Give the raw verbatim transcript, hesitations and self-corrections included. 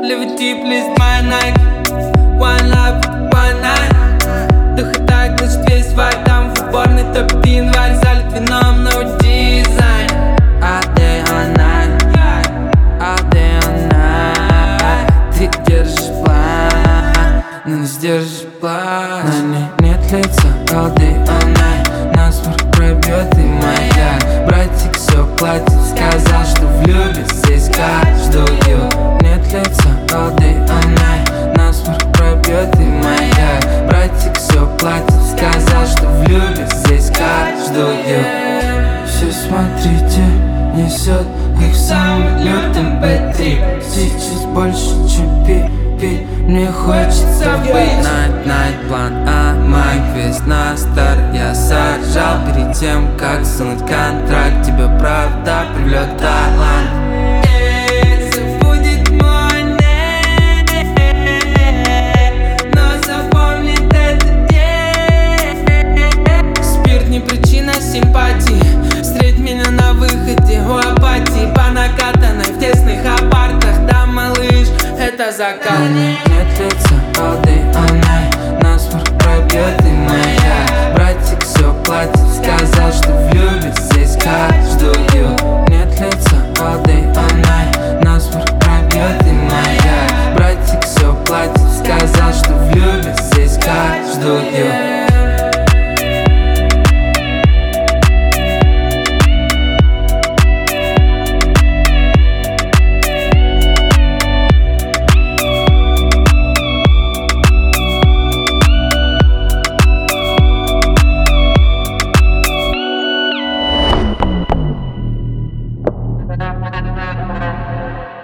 Live it deep, list my Nike. One love, one night. Дохотак, глушит весь вайб. Там в уборной топит январь. Залит вином, no дизайн. All day, all night. All day, all night. Ты держишь план, но не сдержишь план. На ней нет лица. All day, all night. Насморк пробьет и моя. Братик все платит. Сказал, что влюбит здесь каждую. Нет лица. All day, all night. Насморк пробьет и моя. Братик все платит. Сказал, что влюбит здесь каждую. Все смотрите, несет их в самый лютым бэт-трип. Сейчас больше, чем пить, мне хочется быть. Night, night, план А, мой квест на старт. Я сажал перед тем, как сунуть контракт. Тебе правда привлек талант. Симпатии, встреть меня на выходе у апатии. По накатанной в тесных апартах. Да, малыш, это закат. Нет лица, all day, all night. Насморк пробьет и моя. Братик все платит. Сказал, что влюбит здесь каждую. Нет лица, all day, all night. Насморк пробьет и моя. Братик все платит. Сказал, что влюбит здесь каждую. Thank you.